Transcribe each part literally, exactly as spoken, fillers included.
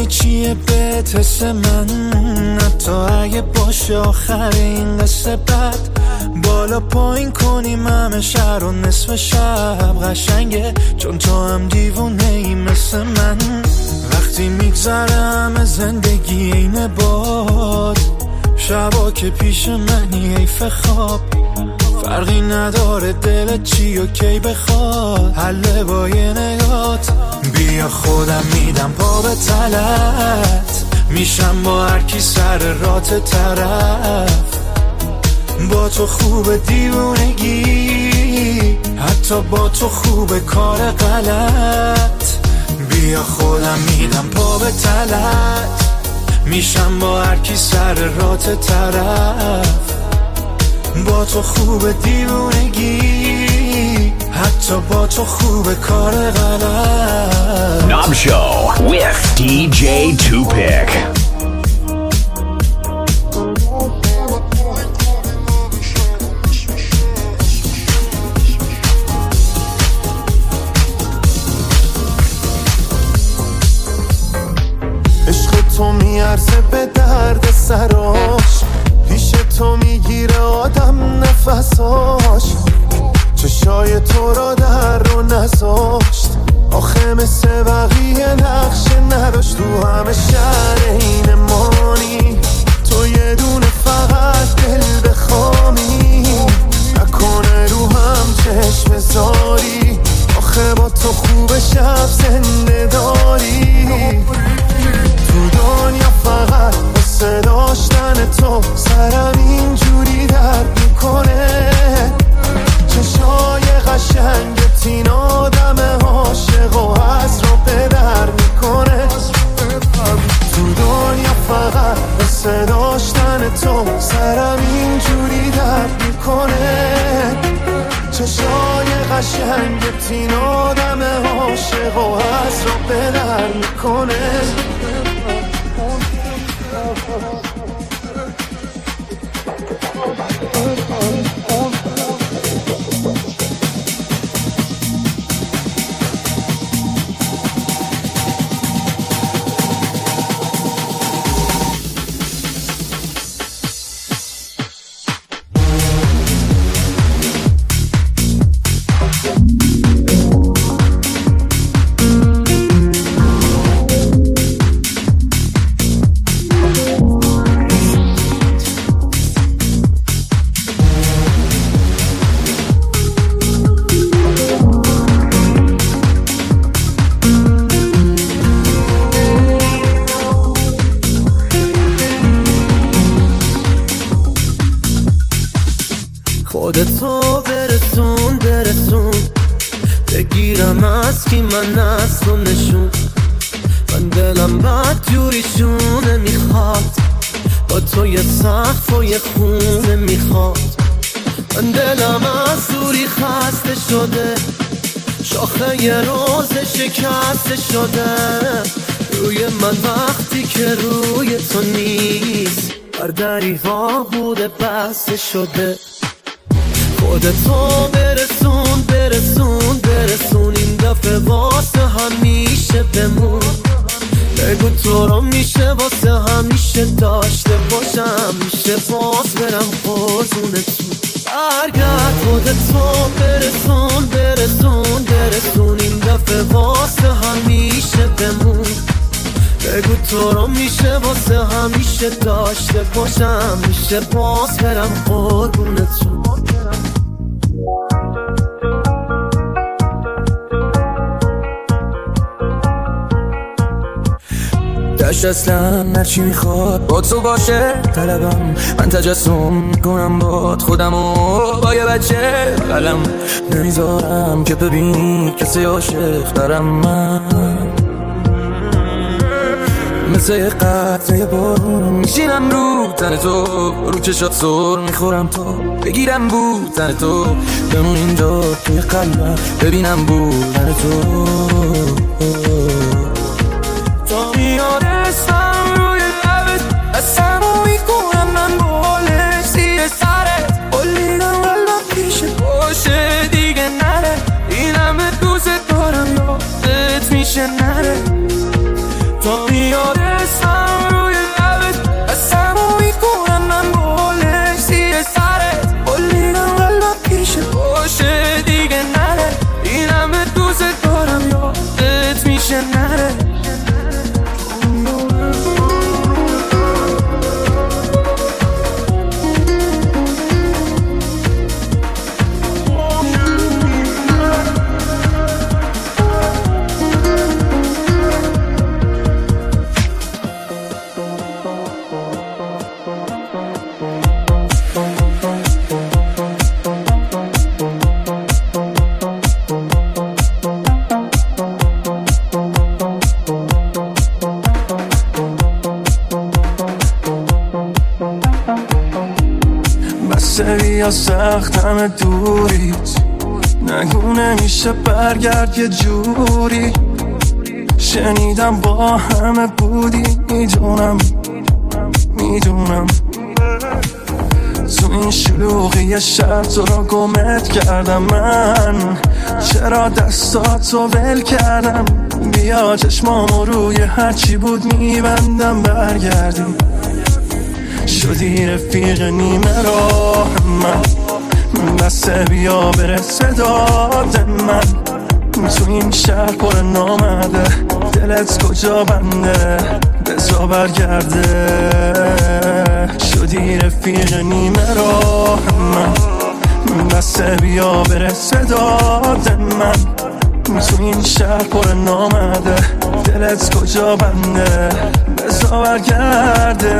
میدونی چیه بهت حس من، حتی اگه باشه آخر این قصه بد. بالا پایین کنیم همه شهر و نصف شب قشنگه، چون تو هم دیوونه ای مثل من. وقتی میگذره همه زندگی اینه باد، شبا که پیش منی حیف خواب. فرقی نداره دلت چی و کی بخواد، حله با یه نگات. بیا خودم میدم پا به تلت، میشم با هر کی سر رات طرف. با تو خوب دیوونگی، حتی با تو خوب کار غلط. بیا خودم میدم پا به تلت، میشم با هر کی سر رات طرف. با تو خوب دیوونگی، حتی با تو خوب کار غلط. Knob Show with دی جی Tupic. تو میارزه به درد سراش، پیش تو میگیره آدم نفساش. چشای تو را در رو نذاشت، آخه مثل بقیه نقشه نداشت. تو همه شهر این مانی، تو یه دونه فقط دل بخوامی. نکنه رو هم چشم زاری، آخه با تو خوب شب زنده داری. تو دنیا فقط واسه داشتن تو سرم اینجوری درد میکنه. چشای قشنگت این آدم عاشق و از رو به در میکنه. تو دنیا فقط واسه داشتن تو سرم اینجوری درد میکنه. چشای قشنگت این آدم عاشق و از رو به در میکنه. خودتو برسون برسون، بگیرم از کی من از تو نشون. من دلم بد جوریشونه میخواد، با تو یه سقف و یه خونه میخواد. من دلم از دوری خسته شده، شاخه یه روز شکسته شده. روی من وقتی که روی تو نیست، بر دریوا بوده بسته شده. خودتو برسون برسون برسون، این دفعه واسه همیشه بمون. بگو تو رو میشه واسه همیشه داشته باشم، میشه باز برم قربونتون. برگرد خودتو برسون برسون برسون، این دفعه واسه همیشه بمون. بگو تو رو میشه واسه همیشه داشته باشم، میشه باز برم قربونتون. داشت اصلا هرچی میخواد با تو باشه طلبم، من تجسم کنم باد خودمو با یه بچه قلم. نمیذارم که ببینی کسی عاشق دارم من، مثل یه قطره بارون میشینم رو تن تو. رو چشات سر میخورم تو، بگیرم بودن تو. بمون اینجا توی قلبم ببینم بودن تو. تا میادستم روی لبت، قسمو میکنم من بالش زیر سرت. قلیدم قلبم پیش باشه دیگه نره، این همه دوست دارم یادت میشه نره. تا میادستم بیا سختم دوریت، نگو نمیشه برگرد یه جوری. شنیدم با همه بودی، میدونم میدونم تو این شلوغی شب تو رو گمت کردم من. چرا دستاتو ول کردم؟ بیا چشمامو روی هرچی بود میبندم برگردی. شدی رفیق نیمه راه من، بسه بیا برسه داد من. تو این شهر پر نامده، دلت کجا بنده بزا برگرده. شدی رفیق نیمه راه من، بسه بیا برسه داد من. تو این شهر پر نامده، دلت کجا بنده بزا برگرده.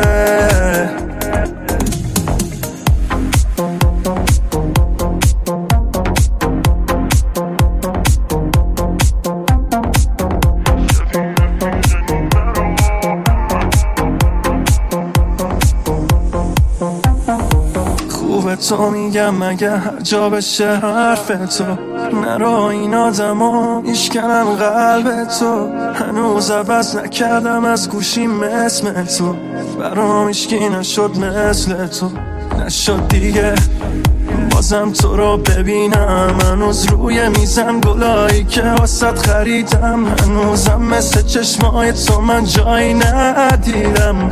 تو میگم مگه هر جا بشه حرف تو، نرو این آدم ها میشکنن قلب تو. هنوز عوض نکردم از گوشیم اسم تو، برام هیچکی نشد مثل تو. نشد دیگه بازم تو رو ببینم، هنوز روی میزم گلایی که واسط خریدم. هنوزم مثل چشمای تو من جایی ندیدم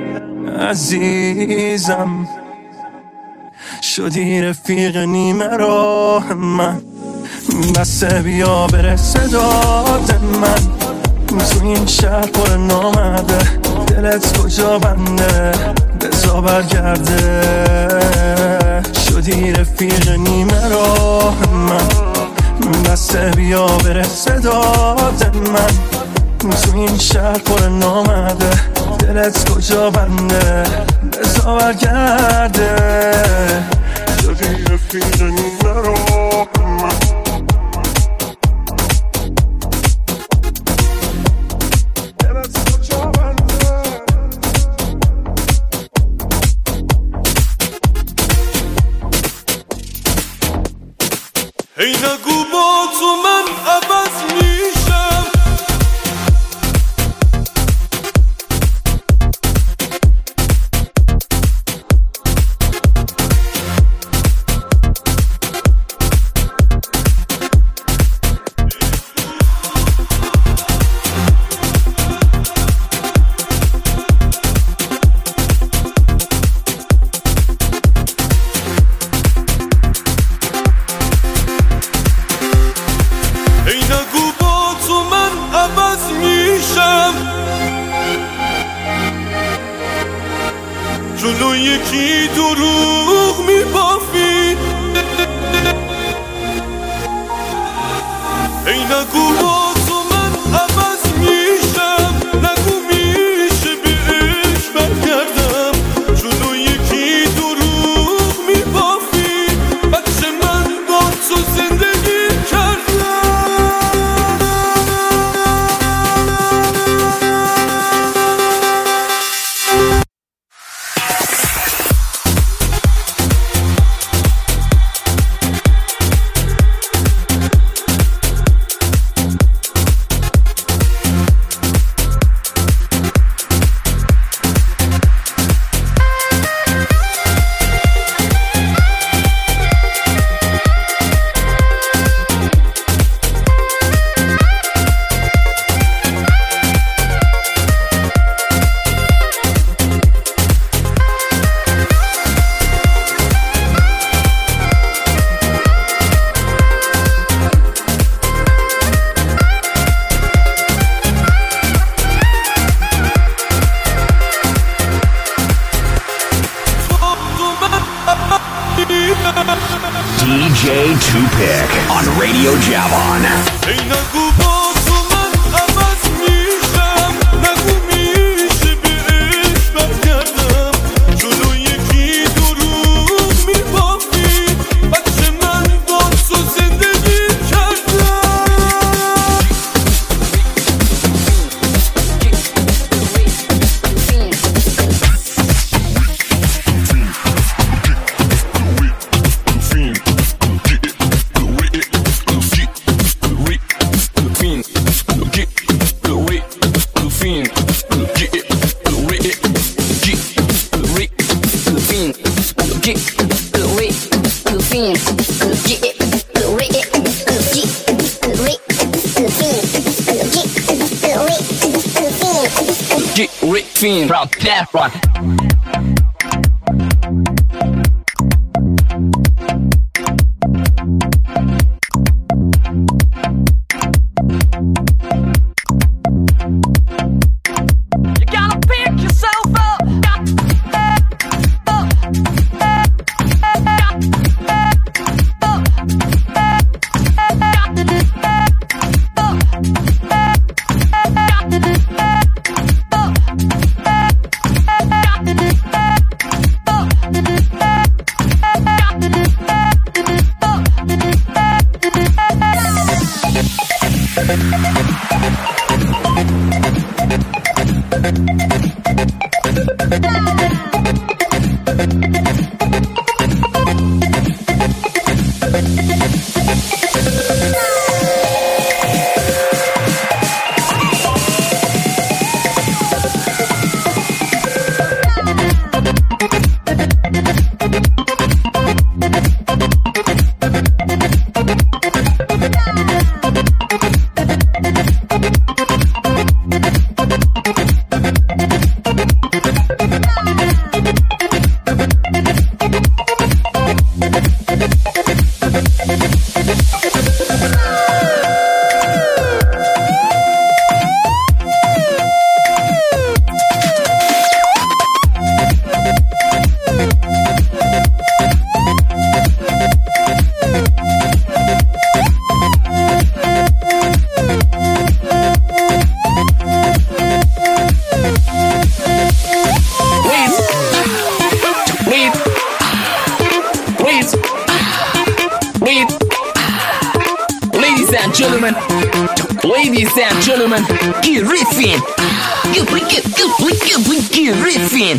عزیزم. شدی رفیق نیمه راه من، بسه بیا برسه داد من. تو این شهر پر نامده، دلت کجا بنده بزا برگرده. شدی رفیق نیمه راه من، بسه بیا برسه داد من. تو این شهر پر نامده، دلت کجا بنده بزا برگرده. شدی رفیق نیمه راه من. ای نگو با تو من عوض میشم، جلو یکی دروغ میبافی. ای نگو با تو من عوض میشم، نگو میشه بهش برگردم. جلو یکی دروغ میبافی، بچه من با تو زندگی کردم. D J two-Pick on Radio Javon. ای نگو با تو من عوض میشم، نگو میشه بهش برگردم. جلو یکی دروغ میبافی، بچه من با تو زندگی کردم. Get Rick Fiend from that one. Ladies and gentlemen, get riffing. Get, get, get, get, get riffing.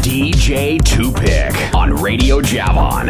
دی جی Tupic on Radio Javon.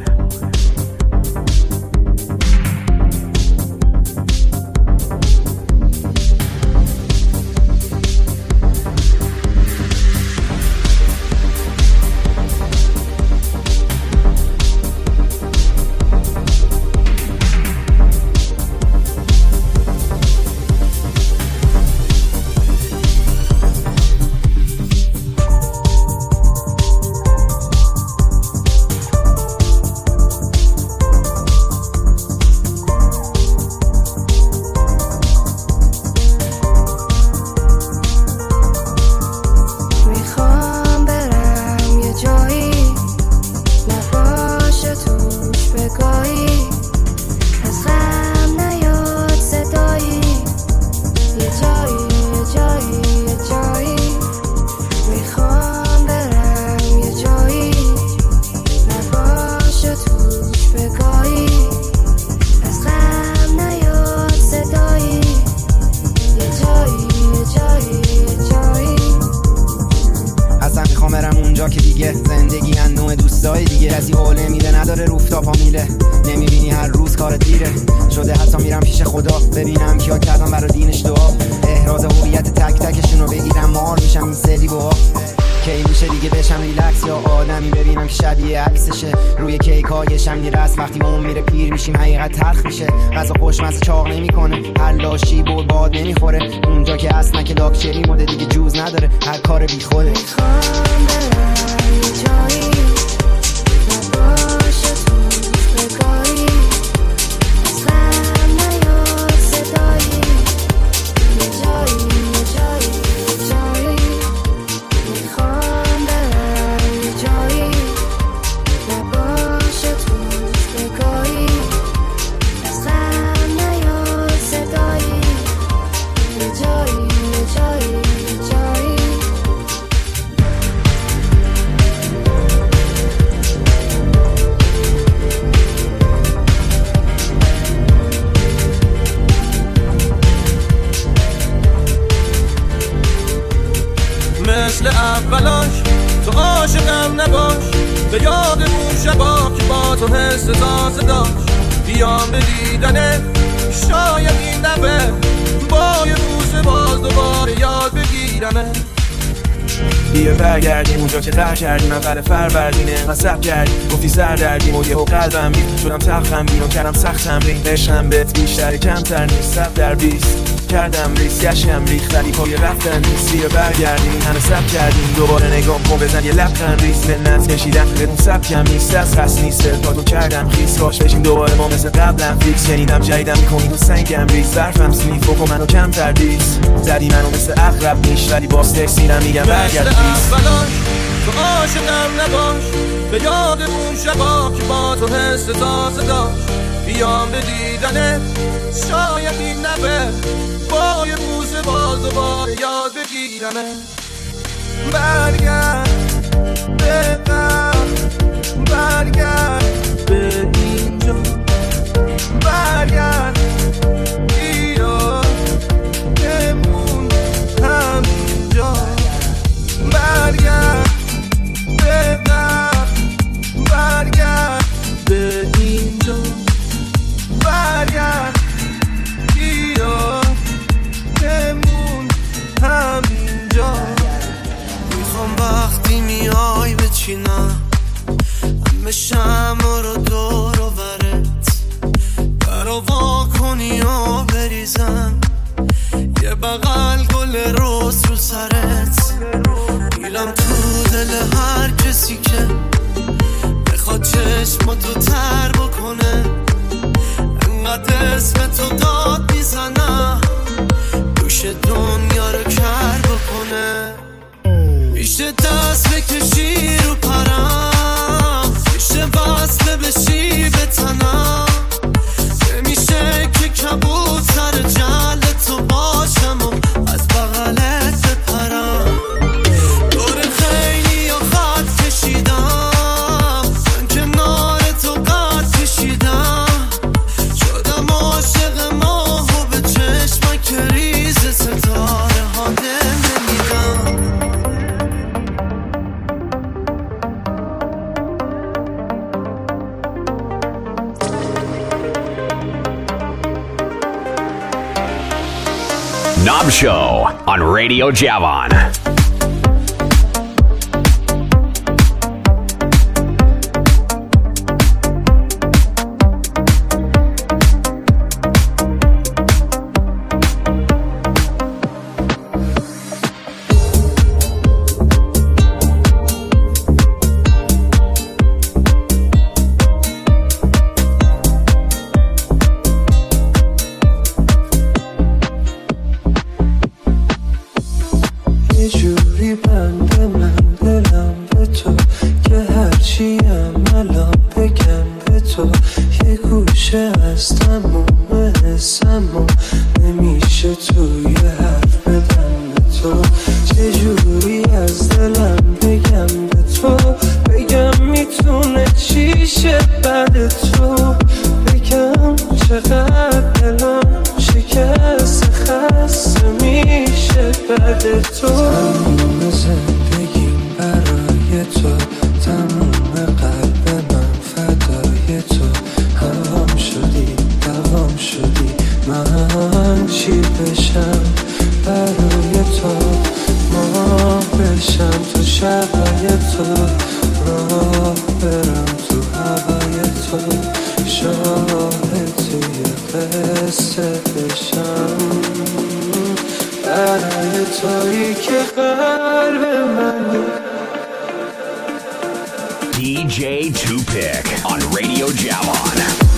بیا برگردیم اونجا که قهر کردیم اول فروردینه قصب کردیم گفتی سر دردیم و یهو قلبم بید شدم تلخم بین و کردم سخت تمرین عشقم بهت بیشتر کمتر نیست صد در بیست کردم ریس گشتم ریخت ولی پای رفتن نیست بیا برگردیم همه سب کردیم دوباره نگام کن بزن یه لبخند ریس منت کشیدم بدون سبکم نیست از خست نیست پاتو کردم خیس کاش بشیم دوباره ما مثل قبلم فیکس شنیدم جدیدم میکنی تو سنگم ریس ظرفم سمیف بکن منو کمتر دیس زدی منو مثل اقرب نیش ولی باز تکسیرم میگم برگرد فیس تو عاشقم نباش به یاد اون شبا که با تو حس تازه داشت بیام به دیدنت شاید این نبه با یه روز باز دوباره یاد بگیرمه برگرد به قلب برگرد به اینجا برگرد بیا بمون همینجا برگرد به قلب برگرد به اینجا برگرد بیا بمون همینجا میخوام وقتی میای بچینم همه شمع رو دور و برت برا وا کنی و بریزم یه بغل گل روز رو سرت میلم تو دل هر کسی که بخواد چشماتو تر بکنه انقدر اسم تو داد میزنم دوش دنیا رو کر بکنه میشه دست بکشی رو پرم میشه وصله بشی به تنم نمیشه که کبود سر جل تو باشم و از بغلت بپرم دور خیلی یا خط کشیدم من کنار تو قد کشیدم شدم عاشق ماه و به چشمک ریز ستاره ها دل نمیدم Knob Show on Radio Javon. D J two Pick on Radio Javon.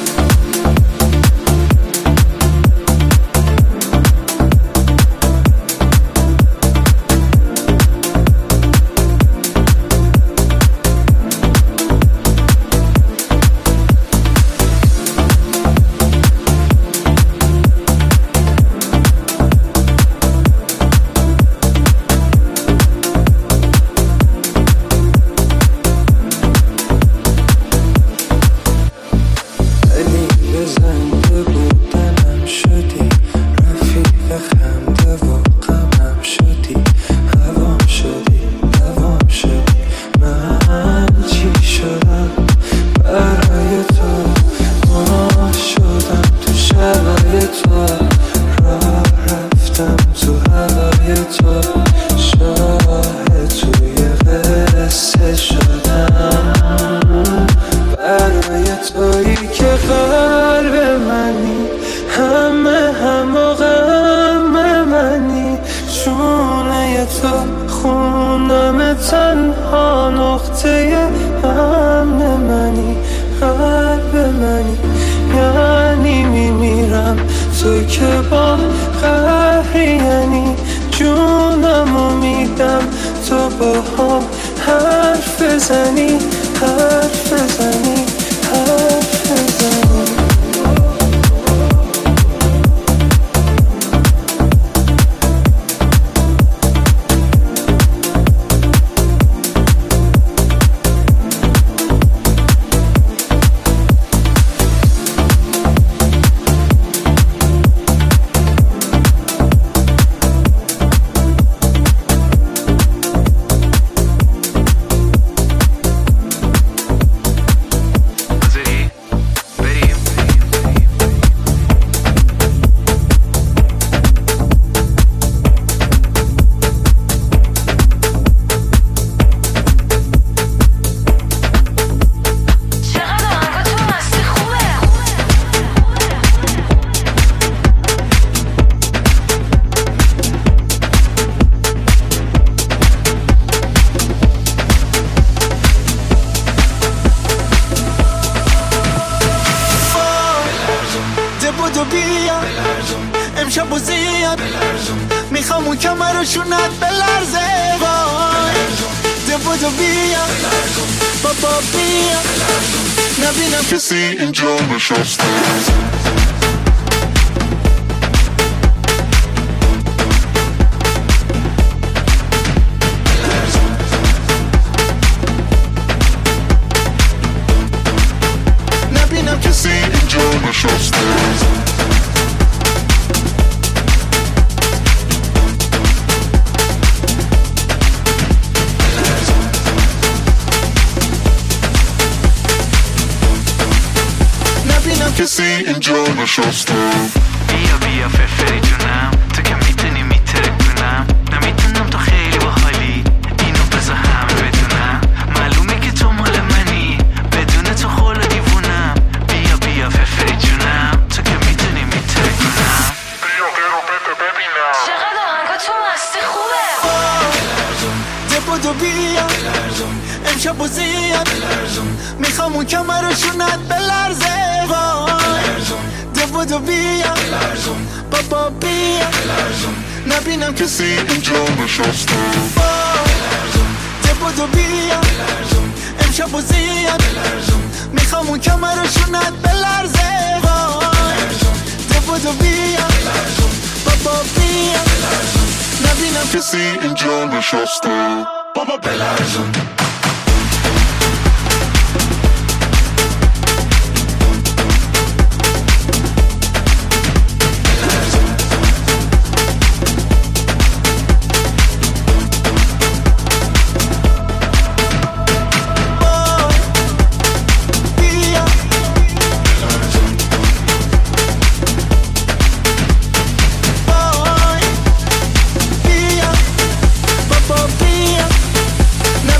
امشب و زیاد میخوام اون کمرشونت بلرزه وای ده بودو بیا بابا بیا نبینم کسی اینجا نشسته نبینم کسی اینجا نشسته کسی اینجا نشسته بیا بیا فرفری جونم تو که میتونی بیاد میخوام اون کمرشونت بلرزه وای ده بودو بیا بابا بیا نبینم کسی اینجا نشسته ده بودو بیا امشب و زیاد میخوام اون کمرشونت بلرزه وای ده بودو بیا بابا بیا نبینم کسی اینجا نشسته بابا بلرزون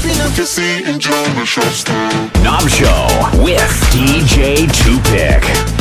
Knob Show with D J two Pick.